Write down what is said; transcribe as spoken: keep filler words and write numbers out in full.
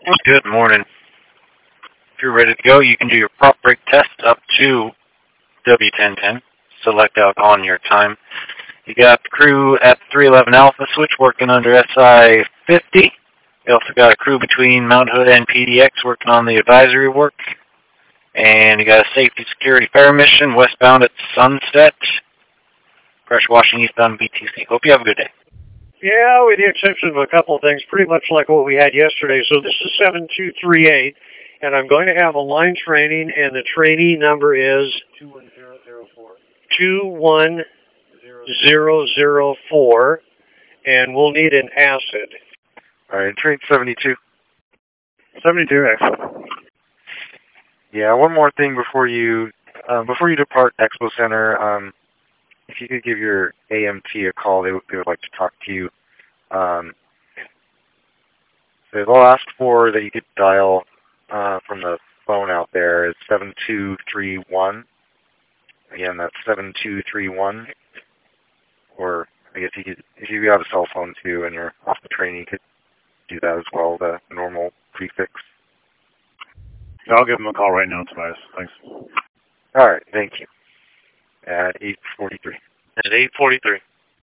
Good morning. If you're ready to go, you can do your prop brake test up to W ten ten. Select out on your time. You got the crew at three eleven Alpha switch working under S I fifty. You also got a crew between Mount Hood and P D X working on the advisory work. And you got a safety security fare mission westbound at Sunset. Pressure washing eastbound B T C. Hope you have a good day. Yeah, with the exception of a couple of things, pretty much like what we had yesterday. So this is seven two three eight, and I'm going to have a line training, and the trainee number is two one zero zero four. two one zero zero four, and we'll need an acid. All right, train seventy-two. seventy-two, excellent. Yeah, one more thing before you uh, before you depart Expo Center. Um, if you could give your A M T a call, they, they would like to talk to you. Um, they've all asked for that you could dial uh, from the phone out there. It's seven two three one. Again, that's seven two three one. Or I guess you could, if you have a cell phone too and you're off the train, you could do that as well, the normal prefix. I'll give them a call right now, Tobias. Thanks. All right, thank you. At eight forty-three. At eight forty-three.